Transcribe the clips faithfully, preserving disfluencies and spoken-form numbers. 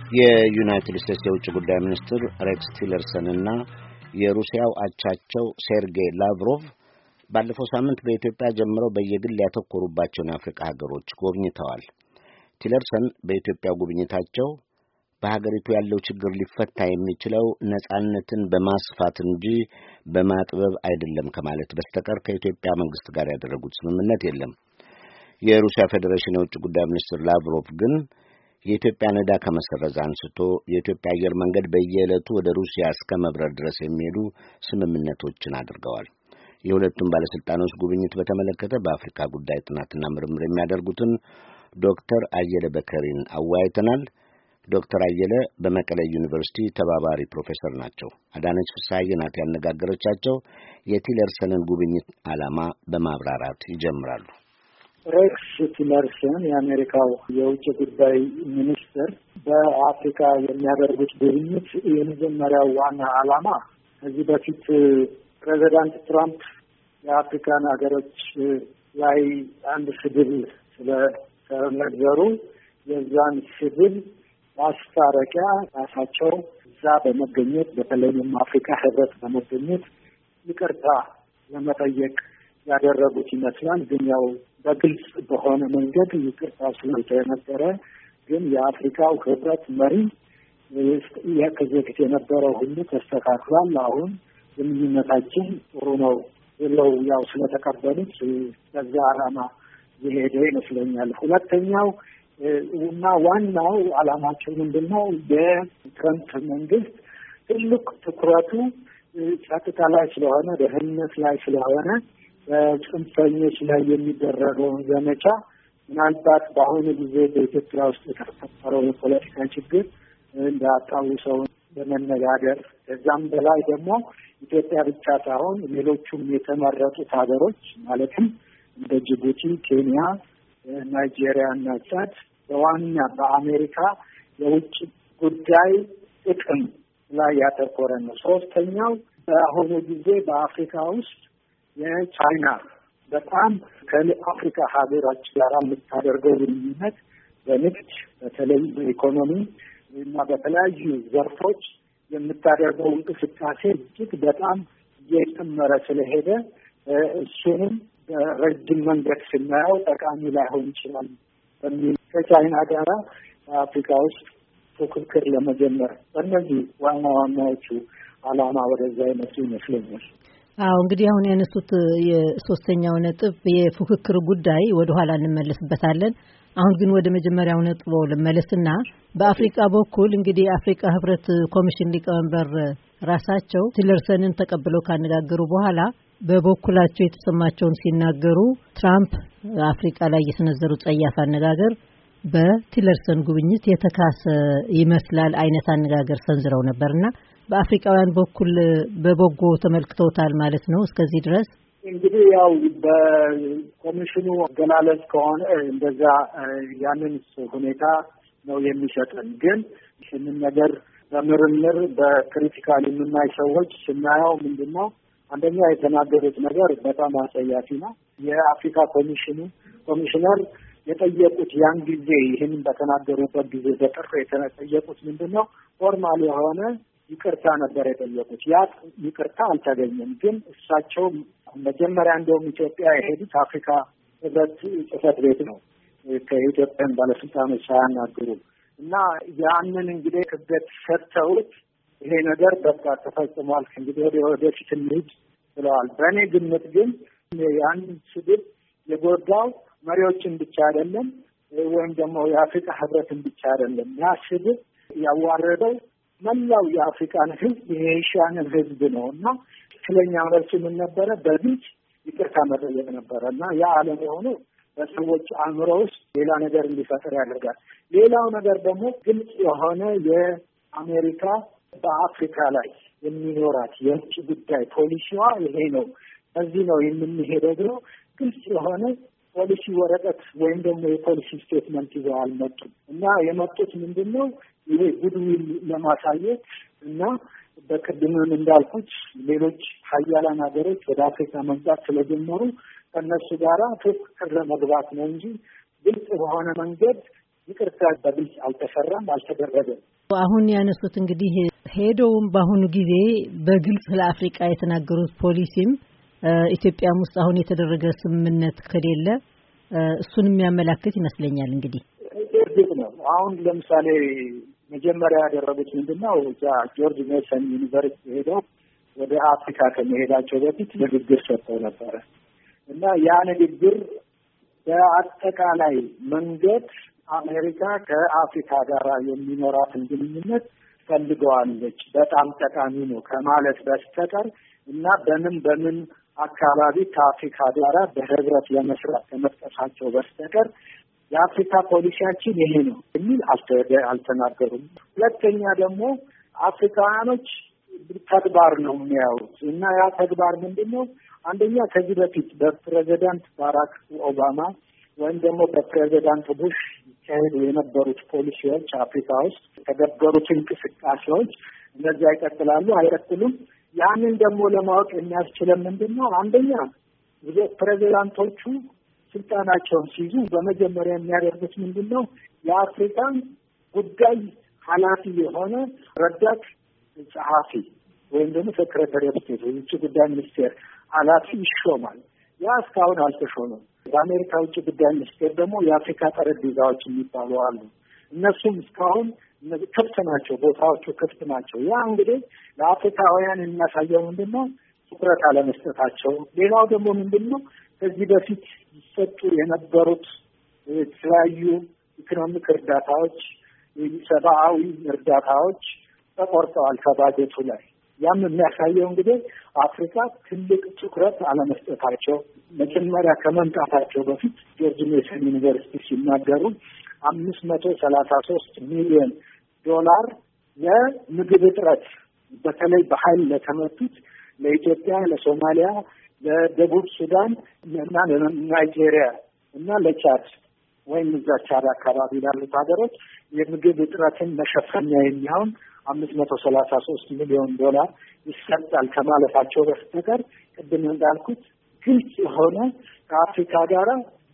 የዩናይትድ ስቴትስ የውጭ ጉዳይ ሚኒስትር ሬክስ ቲለርሰን እና የሩሲያው አቻቸው ሴርጌይ ላቭሮቭ ባለፈው ሳምንት በኢትዮጵያ ጀምረው በየግል ያተኮሩባቸውን የአፍሪካ ሀገሮች ጎብኝተዋል። ቲለርሰን በኢትዮጵያ ጉብኝታቸው በሀገሪቱ ያለው ችግር ሊፈታ የሚችለው ነጻነትን በማስፋት እንጂ በማጥበብ አይደለም ከማለት በስተቀር ከኢትዮጵያ መንግስት ጋር ያደረጉት ስምምነት የለም። የሩሲያ ፌዴሬሽን የውጭ ጉዳይ ሚኒስትር ላቭሮቭ ግን የኢትዮጵያ ዕዳ ከመሰረዝ አንስቶ የኢትዮጵያ አየር መንገድ በየዕለቱ ወደ ሩሲያ እስከ መብረር ድረስ የሚሄዱ ስምምነቶችን አድርገዋል። የሁለቱም ባለስልጣኖች ጉብኝት በተመለከተ በአፍሪካ ጉዳይ ጥናትና ምርምር የሚያደርጉትን ዶክተር አየለ በከሪን አወያይተናል። ዶክተር አየለ በመቀሌ ዩኒቨርሲቲ ተባባሪ ፕሮፌሰር ናቸው። አዳነች ፍስሐዬ ናት ያነጋገረቻቸው። የቲለርሰንን ጉብኝት ዓላማ በማብራራት ይጀምራሉ። ሬክስ ቲለርሰን የአሜሪካው የውጭ ጉዳይ ሚኒስትር በአፍሪካ የሚያደርጉት ጉብኝት የመጀመሪያው ዋና ዓላማ ከዚህ በፊት ፕሬዚዳንት ትራምፕ የአፍሪካን ሀገሮች ላይ አንድ ስድብ ስለተነገሩ የዛን ስድብ ማስታረቂያ ራሳቸው እዛ በመገኘት በተለይም አፍሪካ ህብረት በመገኘት ይቅርታ ለመጠየቅ ያደረጉት ይመስላል። ግን ያው በግልጽ በሆነ መንገድ ይቅርታ ስላልተነገረ ግን የአፍሪካው ህብረት መሪ ከዚህ በፊት የነበረው ሁሉ ተስተካክሏል፣ አሁን ግንኙነታችን ጥሩ ነው ብለው ያው ስለተቀበሉት በዛ ዓላማ የሄደ ይመስለኛል። ሁለተኛው እና ዋናው ዓላማቸው ምንድነው? የትራምፕ መንግስት ትልቅ ትኩረቱ ጸጥታ ላይ ስለሆነ ደህንነት ላይ ስለሆነ በጽንፈኞች ላይ የሚደረገውን ዘመቻ ምናልባት በአሁኑ ጊዜ በኢትዮጵያ ውስጥ የተፈጠረው የፖለቲካ ችግር እንዳጣውሰው በመነጋገር ከዛም በላይ ደግሞ ኢትዮጵያ ብቻ ሳይሆን ሌሎቹም የተመረጡት ሀገሮች ማለትም እንደ ጅቡቲ፣ ኬንያ፣ ናይጄሪያ እና ቻድ በዋና በአሜሪካ የውጭ ጉዳይ ጥቅም ላይ ያተኮረ ነው። ሶስተኛው በአሁኑ ጊዜ በአፍሪካ ውስጥ የቻይና በጣም ከአፍሪካ ሀገሮች ጋር የምታደርገው ግንኙነት በንግድ በተለይ በኢኮኖሚ እና በተለያዩ ዘርፎች የምታደርገው እንቅስቃሴ እጅግ በጣም እየጨመረ ስለሄደ እሱንም በረጅም መንገድ ስናየው ጠቃሚ ላይሆን ይችላል በሚል ከቻይና ጋር በአፍሪካ ውስጥ ፉክክር ለመጀመር በእነዚህ ዋና ዋናዎቹ ዓላማ ወደዛ ይመስሉ ይመስለኛል። አዎ እንግዲህ አሁን ያነሱት የሶስተኛው ነጥብ የፉክክር ጉዳይ ወደ ኋላ እንመለስበታለን። አሁን ግን ወደ መጀመሪያው ነጥብ ልመለስና በአፍሪካ በኩል እንግዲህ የአፍሪካ ህብረት ኮሚሽን ሊቀመንበር ራሳቸው ቲለርሰንን ተቀብለው ካነጋገሩ በኋላ በበኩላቸው የተሰማቸውን ሲናገሩ ትራምፕ አፍሪካ ላይ የሰነዘሩ ጸያፍ አነጋገር በቲለርሰን ጉብኝት የተካሰ ይመስላል አይነት አነጋገር ሰንዝረው ነበርና በአፍሪካውያን በኩል በበጎ ተመልክተውታል ማለት ነው። እስከዚህ ድረስ እንግዲህ ያው በኮሚሽኑ አገላለጽ ከሆነ እንደዛ ያንን ሁኔታ ነው የሚሸጠን። ግን ይህንን ነገር በምርምር በክሪቲካል የምናይ ሰዎች ስናየው ምንድነው አንደኛ የተናገሩት ነገር በጣም አጸያፊ ነው። የአፍሪካ ኮሚሽኑ ኮሚሽነር የጠየቁት ያን ጊዜ ይህንን በተናገሩበት ጊዜ በጥር የተጠየቁት ምንድነው ፎርማል የሆነ ይቅርታ ነበር የጠየቁት። ያ ይቅርታ አልተገኘም። ግን እሳቸው መጀመሪያ እንደውም ኢትዮጵያ የሄዱት አፍሪካ ህብረት ጽሕፈት ቤት ነው ከኢትዮጵያን ባለስልጣኖች ሳያናግሩ እና ያንን እንግዲህ ክብደት ሰጥተውት ይሄ ነገር በቃ ተፈጽሟል እንግዲህ ወደ ወደፊት እንሂድ ብለዋል። በእኔ ግምት ግን ያን ስድብ የጎዳው መሪዎችን ብቻ አይደለም ወይም ደግሞ የአፍሪካ ህብረትን ብቻ አይደለም። ያ ስድብ ያዋረደው መላው የአፍሪካን ህዝብ የኤሽያንን ህዝብ ነው እና ትክክለኛ መልሱ ምን ነበረ? በግልጽ ይቅርታ መጠየቅ ነበረ እና ያ አለመሆኑ በሰዎች አእምሮ ውስጥ ሌላ ነገር እንዲፈጠር ያደርጋል። ሌላው ነገር ደግሞ ግልጽ የሆነ የአሜሪካ በአፍሪካ ላይ የሚኖራት የውጭ ጉዳይ ፖሊሲዋ ይሄ ነው፣ በዚህ ነው የምንሄደው ብሎ ግልጽ የሆነ ፖሊሲ ወረቀት ወይም ደግሞ የፖሊሲ ስቴትመንት ይዘው አልመጡም እና የመጡት ምንድን ነው ይሄ ጉድዊል ለማሳየት እና በቅድምም እንዳልኩት ሌሎች ሀያላን ሀገሮች ወደ አፍሪካ መምጣት ስለጀመሩ ከእነሱ ጋራ ፉክክር ለመግባት ነው እንጂ ግልጽ በሆነ መንገድ ይቅርታ በግልጽ አልተሰራም፣ አልተደረገም። አሁን ያነሱት እንግዲህ ሄደውም በአሁኑ ጊዜ በግልጽ ለአፍሪካ የተናገሩት ፖሊሲም ኢትዮጵያም ውስጥ አሁን የተደረገ ስምምነት ከሌለ እሱን የሚያመላክት ይመስለኛል። እንግዲህ እርግጥ ነው አሁን ለምሳሌ መጀመሪያ ያደረጉት ምንድነው እዛ ጆርጅ ሜሰን ዩኒቨርሲቲ ሄደው ወደ አፍሪካ ከመሄዳቸው በፊት ንግግር ሰጥተው ነበረ እና ያ ንግግር በአጠቃላይ መንገድ አሜሪካ ከአፍሪካ ጋር የሚኖራትን ግንኙነት ፈልገዋለች፣ በጣም ጠቃሚ ነው ከማለት በስተቀር እና በምን በምን አካባቢ ከአፍሪካ ጋር በህብረት ለመስራት ከመጥቀሳቸው በስተቀር የአፍሪካ ፖሊሲያችን ይሄ ነው የሚል አልተናገሩም። ሁለተኛ ደግሞ አፍሪካኖች ተግባር ነው የሚያዩት እና ያ ተግባር ምንድነው? አንደኛ ከዚህ በፊት በፕሬዚዳንት ባራክ ኦባማ ወይም ደግሞ በፕሬዚዳንት ቡሽ ሲካሄዱ የነበሩት ፖሊሲዎች አፍሪካ ውስጥ የተገበሩት እንቅስቃሴዎች እነዚያ ይቀጥላሉ አይቀጥሉም? ያንን ደግሞ ለማወቅ የሚያስችለን ምንድነው? አንደኛ ብዙ ፕሬዚዳንቶቹ ስልጣናቸውን ሲይዙ በመጀመሪያ የሚያደርጉት ምንድነው? የአፍሪካን ጉዳይ ኃላፊ የሆነ ረዳት ጸሐፊ ወይም ደግሞ ሴክሬታሪ ኦፍ ስቴት ውጭ ጉዳይ ሚኒስቴር ኃላፊ ይሾማል። ያ እስካሁን አልተሾመም። በአሜሪካ ውጭ ጉዳይ ሚኒስቴር ደግሞ የአፍሪካ ጠረጴዛዎች የሚባሉ አሉ። እነሱም እስካሁን ክፍት ናቸው፣ ቦታዎቹ ክፍት ናቸው። ያ እንግዲህ ለአፍሪካውያን የሚያሳየው ምንድነው? ትኩረት አለመስጠታቸው። ሌላው ደግሞ ምንድነው? ከዚህ በፊት ይሰጡ የነበሩት የተለያዩ ኢኮኖሚክ እርዳታዎች፣ ሰብአዊ እርዳታዎች ተቆርጠዋል ከባጀቱ ላይ። ያም የሚያሳየው እንግዲህ አፍሪካ ትልቅ ትኩረት አለመስጠታቸው። መጀመሪያ ከመምጣታቸው በፊት ጆርጅ ሜሰን ዩኒቨርሲቲ ሲናገሩ አምስት መቶ ሰላሳ ሶስት ሚሊዮን ዶላር ለምግብ እጥረት በተለይ በኃይል ለተመቱት ለኢትዮጵያ፣ ለሶማሊያ፣ ለደቡብ ሱዳን እና ለናይጄሪያ እና ለቻድ ወይም እዛ ቻድ አካባቢ ላሉት ሀገሮች የምግብ እጥረትን መሸፈኛ የሚሆን አምስት መቶ ሰላሳ ሶስት ሚሊዮን ዶላር ይሰጣል ከማለፋቸው በስተቀር ቅድም እንዳልኩት ግልጽ የሆነ ከአፍሪካ ጋር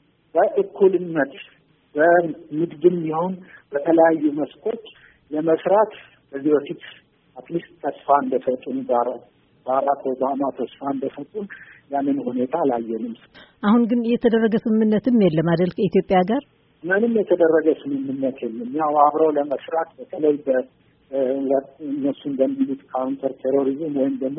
በእኩልነት በንግድም ይሁን በተለያዩ መስኮች ለመስራት በዚህ በፊት አትሊስት ተስፋ እንደሰጡን ባራክ ኦባማ ተስፋ እንደሰጡን ያንን ሁኔታ አላየንም። አሁን ግን የተደረገ ስምምነትም የለም አይደል? ከኢትዮጵያ ጋር ምንም የተደረገ ስምምነት የለም። ያው አብረው ለመስራት በተለይ በእነሱ እንደሚሉት ካውንተር ቴሮሪዝም ወይም ደግሞ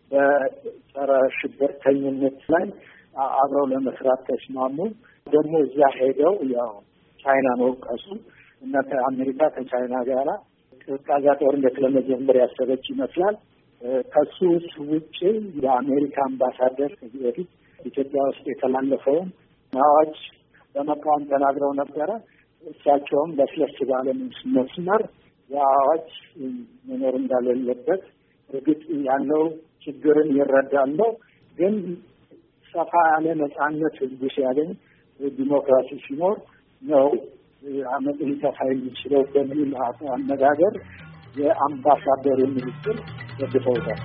በጸረ ሽብርተኝነት ላይ አብረው ለመስራት ተስማሙ። ደግሞ እዚያ ሄደው ያው ቻይና መውቀሱ እና ከአሜሪካ ከቻይና ጋራ ቀዝቃዛ ጦርነት ለመጀመር ያሰበች ይመስላል። ከሱ ውጭ የአሜሪካ አምባሳደር ከዚህ በፊት ኢትዮጵያ ውስጥ የተላለፈውን አዋጅ በመቃወም ተናግረው ነበረ። እሳቸውም ለስለስ ባለ መስመር የአዋጅ መኖር እንዳለበት እርግጥ ያለው ችግርን ይረዳሉ፣ ግን ሰፋ ያለ ነጻነት ህዝቡ ሲያገኝ ዲሞክራሲ ሲኖር ነው አመት ሊሰፋ የሚችለው በሚል አነጋገር የአምባሳደሩ ሚኒስትር ደግፈውታል።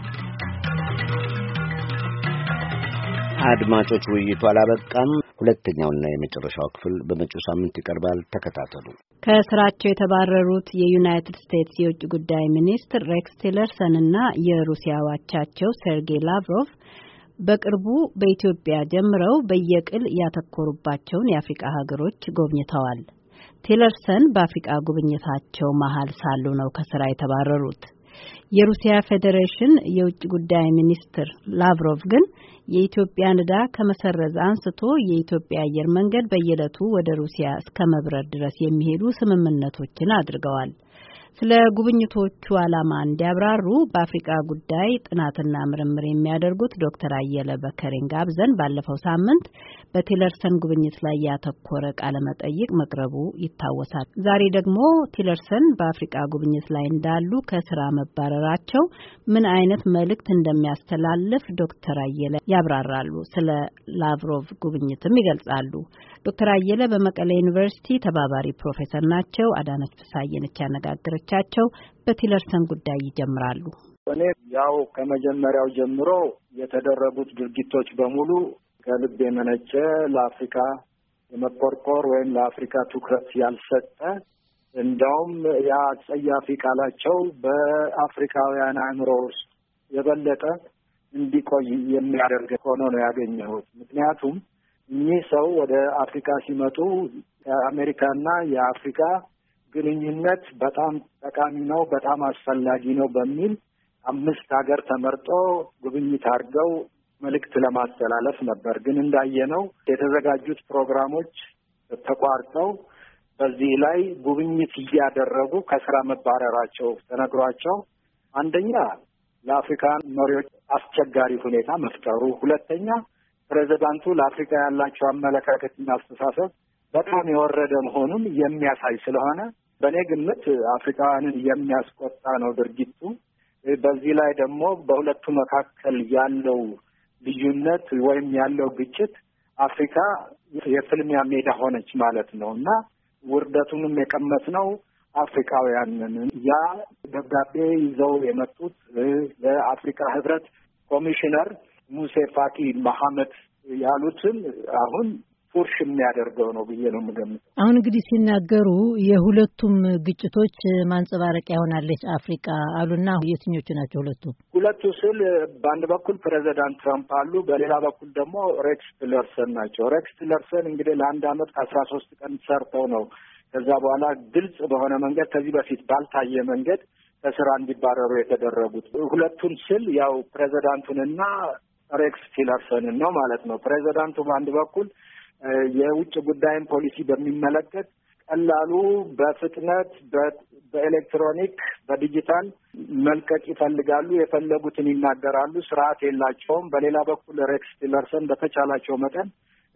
አድማጮች፣ ውይይቱ አላበቃም። ሁለተኛውና የመጨረሻው ክፍል በመጪው ሳምንት ይቀርባል። ተከታተሉ። ከስራቸው የተባረሩት የዩናይትድ ስቴትስ የውጭ ጉዳይ ሚኒስትር ሬክስ ቲለርሰን እና የሩሲያ አቻቸው ሴርጌይ ላቭሮቭ በቅርቡ በኢትዮጵያ ጀምረው በየቅል ያተኮሩባቸውን የአፍሪካ ሀገሮች ጎብኝተዋል። ቲለርሰን በአፍሪካ ጉብኝታቸው መሀል ሳሉ ነው ከስራ የተባረሩት። የሩሲያ ፌዴሬሽን የውጭ ጉዳይ ሚኒስትር ላቭሮቭ ግን የኢትዮጵያን ዕዳ ከመሰረዝ አንስቶ የኢትዮጵያ አየር መንገድ በየዕለቱ ወደ ሩሲያ እስከ መብረር ድረስ የሚሄዱ ስምምነቶችን አድርገዋል። ስለ ጉብኝቶቹ ዓላማ እንዲያብራሩ በአፍሪካ ጉዳይ ጥናትና ምርምር የሚያደርጉት ዶክተር አየለ በከሬን ጋብዘን ባለፈው ሳምንት በቲለርሰን ጉብኝት ላይ ያተኮረ ቃለ መጠይቅ መቅረቡ ይታወሳል። ዛሬ ደግሞ ቲለርሰን በአፍሪካ ጉብኝት ላይ እንዳሉ ከስራ መባረራቸው ምን አይነት መልእክት እንደሚያስተላልፍ ዶክተር አየለ ያብራራሉ። ስለ ላቭሮቭ ጉብኝትም ይገልጻሉ። ዶክተር አየለ በመቀሌ ዩኒቨርሲቲ ተባባሪ ፕሮፌሰር ናቸው። አዳነች ፍሳየነች ያነጋገረቻቸው በቲለርሰን ጉዳይ ይጀምራሉ። እኔ ያው ከመጀመሪያው ጀምሮ የተደረጉት ድርጊቶች በሙሉ ከልብ የመነጨ ለአፍሪካ የመቆርቆር ወይም ለአፍሪካ ትኩረት ያልሰጠ እንደውም ያ አጸያፊ ቃላቸው በአፍሪካውያን አእምሮ ውስጥ የበለጠ እንዲቆይ የሚያደርግ ሆኖ ነው ያገኘሁት። ምክንያቱም እኚህ ሰው ወደ አፍሪካ ሲመጡ የአሜሪካና የአፍሪካ ግንኙነት በጣም ጠቃሚ ነው፣ በጣም አስፈላጊ ነው በሚል አምስት ሀገር ተመርጦ ጉብኝት አድርገው መልእክት ለማስተላለፍ ነበር። ግን እንዳየነው የተዘጋጁት ፕሮግራሞች ተቋርጠው በዚህ ላይ ጉብኝት እያደረጉ ከስራ መባረራቸው ተነግሯቸው አንደኛ ለአፍሪካን መሪዎች አስቸጋሪ ሁኔታ መፍጠሩ፣ ሁለተኛ ፕሬዚዳንቱ ለአፍሪካ ያላቸው አመለካከትና አስተሳሰብ በጣም የወረደ መሆኑን የሚያሳይ ስለሆነ በእኔ ግምት አፍሪካውያንን የሚያስቆጣ ነው ድርጊቱ። በዚህ ላይ ደግሞ በሁለቱ መካከል ያለው ልዩነት ወይም ያለው ግጭት አፍሪካ የፍልሚያ ሜዳ ሆነች ማለት ነው እና ውርደቱንም የቀመስነው አፍሪካውያንን ያ ደብዳቤ ይዘው የመጡት ለአፍሪካ ህብረት ኮሚሽነር ሙሴ ፋኪ መሐመድ ያሉትን አሁን ፉርሽ የሚያደርገው ነው ብዬ ነው የምገምተው። አሁን እንግዲህ ሲናገሩ የሁለቱም ግጭቶች ማንጸባረቂያ ሆናለች አፍሪካ አሉና የትኞቹ ናቸው ሁለቱ? ሁለቱ ስል በአንድ በኩል ፕሬዚዳንት ትራምፕ አሉ፣ በሌላ በኩል ደግሞ ሬክስ ቲለርሰን ናቸው። ሬክስ ቲለርሰን እንግዲህ ለአንድ አመት ከአስራ ሶስት ቀን ሰርተው ነው ከዛ በኋላ ግልጽ በሆነ መንገድ ከዚህ በፊት ባልታየ መንገድ ከስራ እንዲባረሩ የተደረጉት። ሁለቱን ስል ያው ፕሬዚዳንቱንና ሬክስ ቲለርሰንን ነው ማለት ነው። ፕሬዚዳንቱ በአንድ በኩል የውጭ ጉዳይን ፖሊሲ በሚመለከት ቀላሉ በፍጥነት በኤሌክትሮኒክ በዲጂታል መልቀቅ ይፈልጋሉ፣ የፈለጉትን ይናገራሉ፣ ስርዓት የላቸውም። በሌላ በኩል ሬክስ ቲለርሰን በተቻላቸው መጠን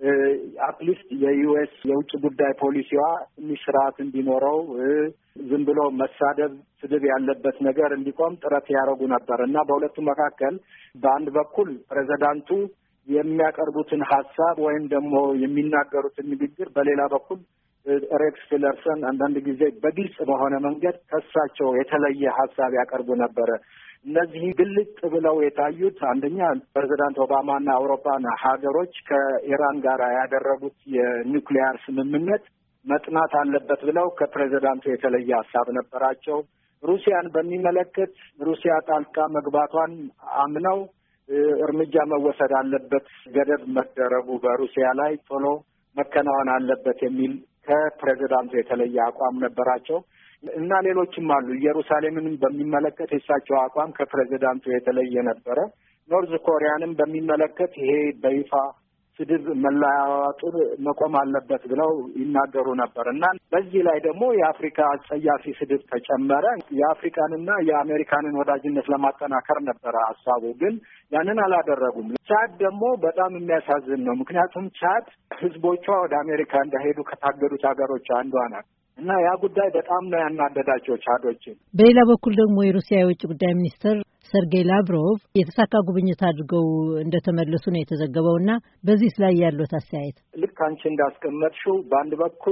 አትሊስት የዩኤስ የውጭ ጉዳይ ፖሊሲዋ ትንሽ ስርዓት እንዲኖረው ዝም ብሎ መሳደብ፣ ስድብ ያለበት ነገር እንዲቆም ጥረት ያደረጉ ነበር እና በሁለቱ መካከል በአንድ በኩል ፕሬዚዳንቱ የሚያቀርቡትን ሀሳብ ወይም ደግሞ የሚናገሩትን ንግግር፣ በሌላ በኩል ሬክስ ቲለርሰን አንዳንድ ጊዜ በግልጽ በሆነ መንገድ ከሳቸው የተለየ ሀሳብ ያቀርቡ ነበረ። እነዚህ ግልጽ ብለው የታዩት አንደኛ ፕሬዚዳንት ኦባማና አውሮፓን ሀገሮች ከኢራን ጋር ያደረጉት የኒውክሊያር ስምምነት መጥናት አለበት ብለው ከፕሬዚዳንቱ የተለየ ሀሳብ ነበራቸው። ሩሲያን በሚመለከት ሩሲያ ጣልቃ መግባቷን አምነው እርምጃ መወሰድ አለበት፣ ገደብ መደረጉ በሩሲያ ላይ ቶሎ መከናወን አለበት የሚል ከፕሬዚዳንቱ የተለየ አቋም ነበራቸው እና ሌሎችም አሉ። ኢየሩሳሌምን በሚመለከት የእሳቸው አቋም ከፕሬዚዳንቱ የተለየ ነበረ። ኖርዝ ኮሪያንም በሚመለከት ይሄ በይፋ ስድብ መለዋወጡን መቆም አለበት ብለው ይናገሩ ነበር እና በዚህ ላይ ደግሞ የአፍሪካ አጸያፊ ስድብ ተጨመረ። የአፍሪካንና የአሜሪካንን ወዳጅነት ለማጠናከር ነበረ ሀሳቡ፣ ግን ያንን አላደረጉም። ቻድ ደግሞ በጣም የሚያሳዝን ነው። ምክንያቱም ቻድ ህዝቦቿ ወደ አሜሪካ እንዳይሄዱ ከታገዱት ሀገሮች አንዷ ናት እና ያ ጉዳይ በጣም ነው ያናደዳቸው ቻዶችን። በሌላ በኩል ደግሞ የሩሲያ የውጭ ጉዳይ ሚኒስትር ሰርጌይ ላቭሮቭ የተሳካ ጉብኝት አድርገው እንደተመለሱ ነው የተዘገበው እና በዚህ ላይ ያለው አስተያየት? ልክ አንቺ እንዳስቀመጥሽው በአንድ በኩል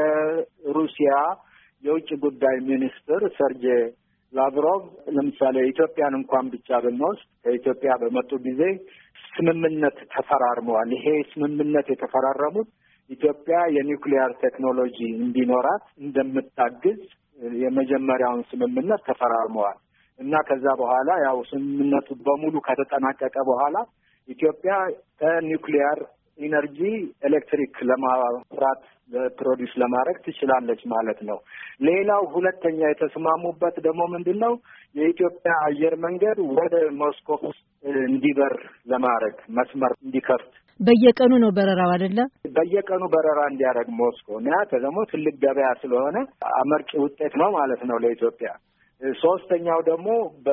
የሩሲያ የውጭ ጉዳይ ሚኒስትር ሰርጌይ ላቭሮቭ ለምሳሌ ኢትዮጵያን እንኳን ብቻ ብንወስድ ከኢትዮጵያ በመጡ ጊዜ ስምምነት ተፈራርመዋል። ይሄ ስምምነት የተፈራረሙት ኢትዮጵያ የኒውክሊያር ቴክኖሎጂ እንዲኖራት እንደምታግዝ የመጀመሪያውን ስምምነት ተፈራርመዋል እና ከዛ በኋላ ያው ስምምነቱ በሙሉ ከተጠናቀቀ በኋላ ኢትዮጵያ ከኒውክሊያር ኢነርጂ ኤሌክትሪክ ለማፍራት ፕሮዲውስ ለማድረግ ትችላለች ማለት ነው። ሌላው ሁለተኛ የተስማሙበት ደግሞ ምንድን ነው? የኢትዮጵያ አየር መንገድ ወደ ሞስኮ እንዲበር ለማድረግ መስመር እንዲከፍት። በየቀኑ ነው በረራው አይደለ? በየቀኑ በረራ እንዲያደርግ ሞስኮ እና ደግሞ ትልቅ ገበያ ስለሆነ አመርቂ ውጤት ነው ማለት ነው ለኢትዮጵያ። ሶስተኛው ደግሞ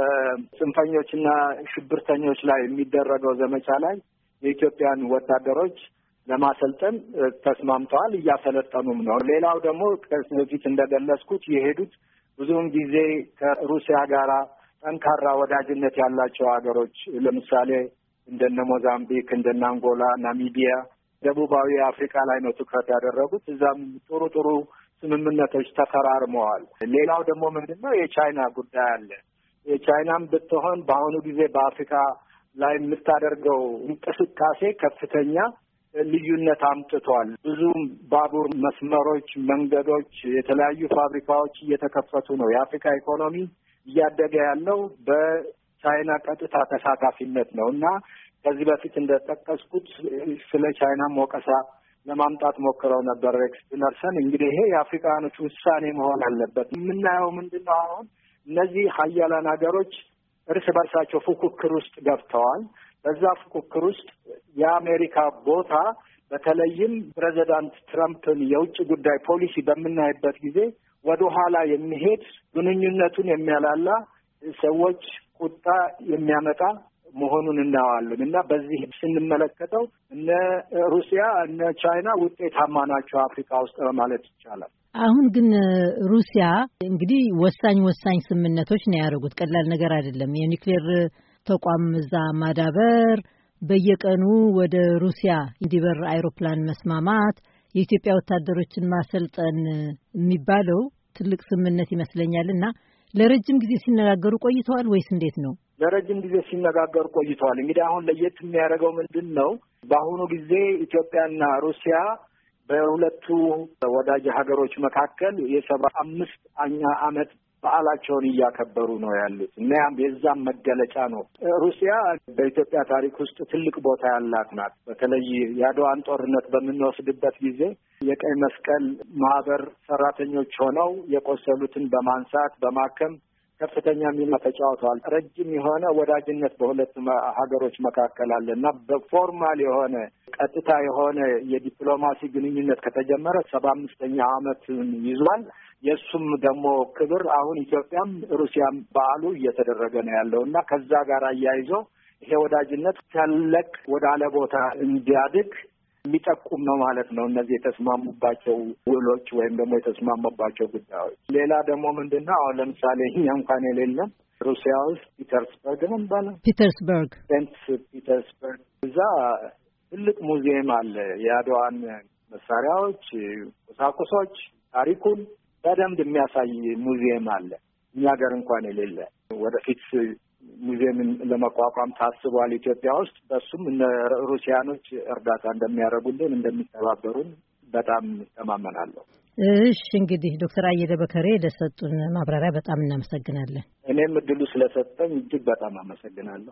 በጽንፈኞችና ሽብርተኞች ላይ የሚደረገው ዘመቻ ላይ የኢትዮጵያን ወታደሮች ለማሰልጠን ተስማምተዋል፣ እያሰለጠኑም ነው። ሌላው ደግሞ ከዚህ በፊት እንደገለጽኩት የሄዱት ብዙውን ጊዜ ከሩሲያ ጋራ ጠንካራ ወዳጅነት ያላቸው ሀገሮች ለምሳሌ እንደነ ሞዛምቢክ፣ እንደነ አንጎላ፣ ናሚቢያ፣ ደቡባዊ አፍሪካ ላይ ነው ትኩረት ያደረጉት። እዛም ጥሩ ጥሩ ስምምነቶች ተፈራርመዋል። ሌላው ደግሞ ምንድነው የቻይና ጉዳይ አለ። የቻይናም ብትሆን በአሁኑ ጊዜ በአፍሪካ ላይ የምታደርገው እንቅስቃሴ ከፍተኛ ልዩነት አምጥቷል። ብዙ ባቡር መስመሮች፣ መንገዶች፣ የተለያዩ ፋብሪካዎች እየተከፈቱ ነው። የአፍሪካ ኢኮኖሚ እያደገ ያለው በቻይና ቀጥታ ተሳታፊነት ነው እና ከዚህ በፊት እንደጠቀስኩት ስለ ቻይና ሞቀሳ ለማምጣት ሞክረው ነበር ሬክስ ቲለርሰን። እንግዲህ ይሄ የአፍሪካኖች ውሳኔ መሆን አለበት። የምናየው ምንድን ነው? አሁን እነዚህ ሀያላን ሀገሮች እርስ በርሳቸው ፉክክር ውስጥ ገብተዋል። በዛ ፉክክር ውስጥ የአሜሪካ ቦታ በተለይም ፕሬዚዳንት ትራምፕን የውጭ ጉዳይ ፖሊሲ በምናይበት ጊዜ ወደ ኋላ የሚሄድ ግንኙነቱን የሚያላላ ሰዎች ቁጣ የሚያመጣ መሆኑን እናዋለን እና በዚህ ስንመለከተው እነ ሩሲያ እነ ቻይና ውጤታማ ናቸው አፍሪካ ውስጥ ማለት ይቻላል። አሁን ግን ሩሲያ እንግዲህ ወሳኝ ወሳኝ ስምምነቶች ነው ያደረጉት። ቀላል ነገር አይደለም። የኒውክሌር ተቋም እዛ ማዳበር፣ በየቀኑ ወደ ሩሲያ እንዲበር አይሮፕላን መስማማት፣ የኢትዮጵያ ወታደሮችን ማሰልጠን የሚባለው ትልቅ ስምምነት ይመስለኛል እና ለረጅም ጊዜ ሲነጋገሩ ቆይተዋል ወይስ እንዴት ነው? ለረጅም ጊዜ ሲነጋገሩ ቆይተዋል። እንግዲህ አሁን ለየት የሚያደርገው ምንድን ነው? በአሁኑ ጊዜ ኢትዮጵያና ሩሲያ በሁለቱ ወዳጅ ሀገሮች መካከል የሰባ አምስት አኛ ዓመት በዓላቸውን እያከበሩ ነው ያሉት እና የዛም መገለጫ ነው። ሩሲያ በኢትዮጵያ ታሪክ ውስጥ ትልቅ ቦታ ያላት ናት። በተለይ የአድዋን ጦርነት በምንወስድበት ጊዜ የቀይ መስቀል ማህበር ሰራተኞች ሆነው የቆሰሉትን በማንሳት በማከም ከፍተኛ ሚና ተጫውተዋል። ረጅም የሆነ ወዳጅነት በሁለት ሀገሮች መካከል አለ እና በፎርማል የሆነ ቀጥታ የሆነ የዲፕሎማሲ ግንኙነት ከተጀመረ ሰባ አምስተኛ ዓመትን ይዟል። የእሱም ደግሞ ክብር አሁን ኢትዮጵያም ሩሲያም በዓሉ እየተደረገ ነው ያለው እና ከዛ ጋር አያይዞ ይሄ ወዳጅነት ተለቅ ወደ አለ ቦታ እንዲያድግ የሚጠቁም ነው ማለት ነው። እነዚህ የተስማሙባቸው ውሎች ወይም ደግሞ የተስማሙባቸው ጉዳዮች። ሌላ ደግሞ ምንድነው? አሁን ለምሳሌ እኛ እንኳን የሌለን ሩሲያ ውስጥ ፒተርስበርግ ነው የሚባለው ፒተርስበርግ ሴንት ፒተርስበርግ እዛ ትልቅ ሙዚየም አለ። የአድዋን መሳሪያዎች፣ ቁሳቁሶች፣ ታሪኩን በደንብ የሚያሳይ ሙዚየም አለ። እኛ ሀገር እንኳን የሌለ ወደፊት ሙዚየምን ለመቋቋም ታስቧል ኢትዮጵያ ውስጥ። በሱም እነ ሩሲያኖች እርዳታ እንደሚያደርጉልን እንደሚተባበሩን በጣም እተማመናለሁ። እሺ እንግዲህ ዶክተር አየለ በከሬ ለሰጡን ማብራሪያ በጣም እናመሰግናለን። እኔም እድሉ ስለሰጠኝ እጅግ በጣም አመሰግናለሁ።